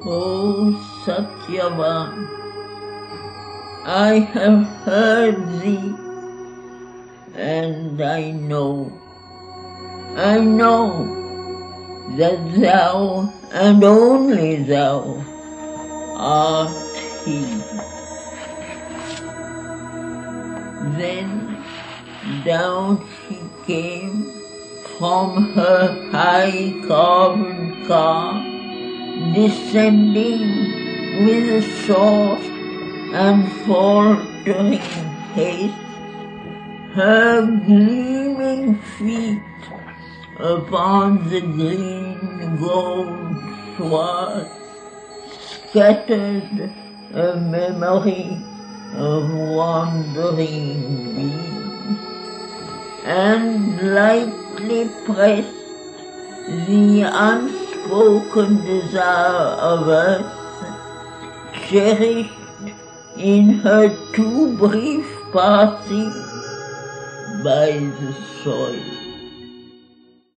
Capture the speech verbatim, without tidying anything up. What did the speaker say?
O Satyavan, I have heard thee, and I know, I know that thou, and only thou, art he. Then down she came from her high carven car, descending with a soft and faltering haste, her gleaming feet upon the green gold sward scattered a memory of wandering beings, and lightly pressed the unspoken desire of earth, cherished in her too brief passing by the soil.